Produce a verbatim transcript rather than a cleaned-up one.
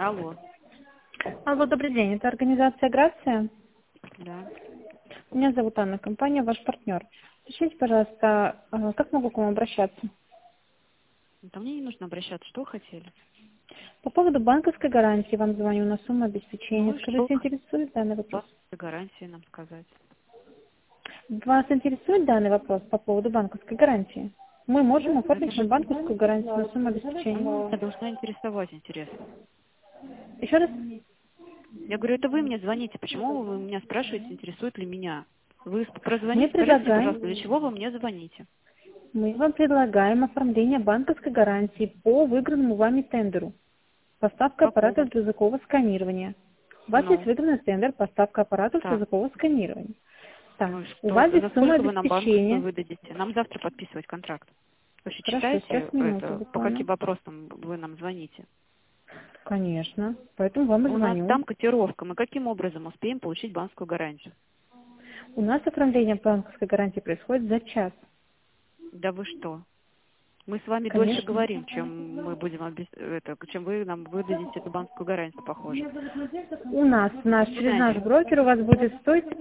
Алло. Алло, добрый день. Это организация «Грация». Да. Меня зовут Анна, компания «Ваш партнер». Скажите, пожалуйста, а как могу к вам обращаться? Да мне не нужно обращаться. Что вы хотели? По поводу банковской гарантии вам звоню на сумму обеспечения. Ну и что? Скажите, интересует данный вопрос? Вас гарантии нам сказать. Вас интересует данный вопрос по поводу банковской гарантии? Мы можем Это оформить же вам банковскую гарантию на сумму обеспечения. это должна интересовать, интересно. Еще раз? Я говорю, это вы мне звоните. Почему вы меня спрашиваете, интересует ли меня? Вы Мы прозвоните, скажите мне, предлагаем, пожалуйста, для чего вы мне звоните? мы вам предлагаем оформление банковской гарантии по выигранному вами тендеру. Поставка аппаратов Какого? для языкового сканирования. У вас есть Ну, выигранный тендер поставка аппаратов для так. языкового сканирования. Так, Ну и у что? вас здесь За сумма сколько вы нам банковскую обеспечения. выдадите? Нам завтра подписывать контракт. Вы же Хорошо, сейчас читаете минуту это, по буквально. каким вопросам вы нам звоните? Конечно, поэтому вам и У нас звоню. там котировка. Мы каким образом успеем получить банковскую гарантию? У нас оформление банковской гарантии происходит за час. Да вы что? Мы с вами дольше Конечно. говорим, чем мы будем обес- это, чем вы нам выдадите эту банковскую гарантию, похоже. У нас, наш, До через наш свидания. брокер у вас будет стоить